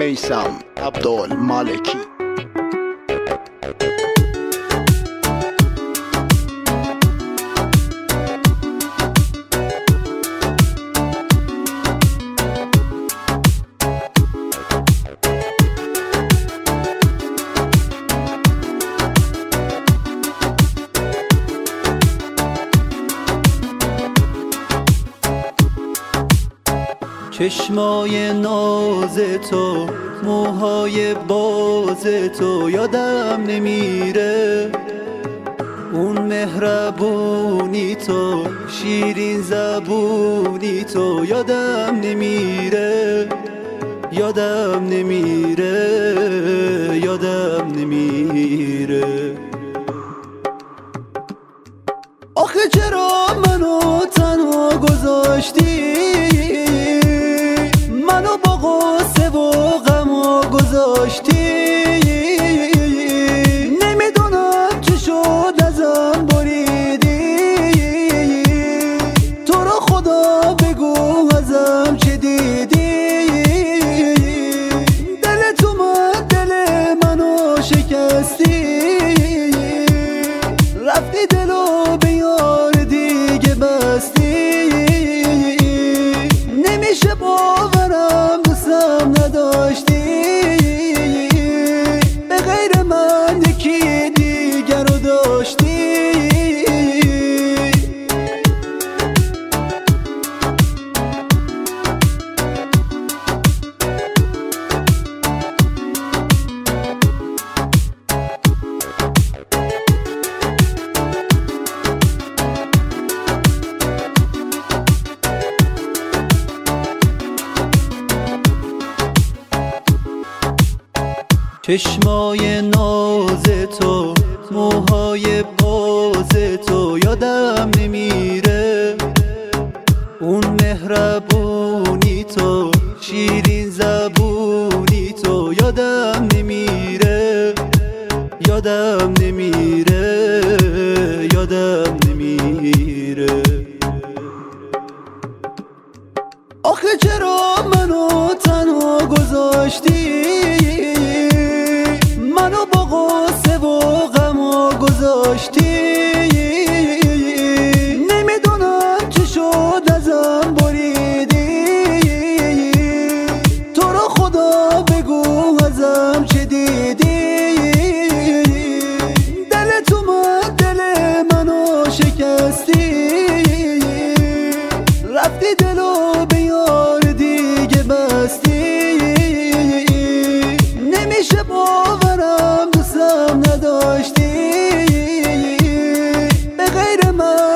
میثم عبدالمالکی. چشمای ناز تو، موهای باز تو یادم نمیره، اون مهربونی تو، شیرین زبونی تو یادم نمیره، یادم نمیره، یادم نمیره. آخه چرا منو تنها گذاشتی، منو با غصه و غم گذاشتی، نمیدونم چی شد ازم بریدی، تو رو خدا بگو ازم چی دیدی، دل تو من دل منو شکستی، رفتی دلو به یار دیگه بستی، نمیشه باورم دوستم نداشتی، به غیر من یکی دیگر رو داشتی. چشمای ناز تو، موهای باز تو یادم نمیره، اون مهربونی تو، شیرین زبونی تو یادم نمیره، یادم نمیره، یادم نمیره. آخه چرا منو تنها گذاشتی، منو با غصه و غم گذاشتی، نمیدونم چی شد ازم بریدی، تو رو خدا بگو ازم چی دیدی، دل تو من دل منو شکستی، رفتی دلو به یار دیگه بستی، نمیشه باورم دوستم نداشتی، به غیر من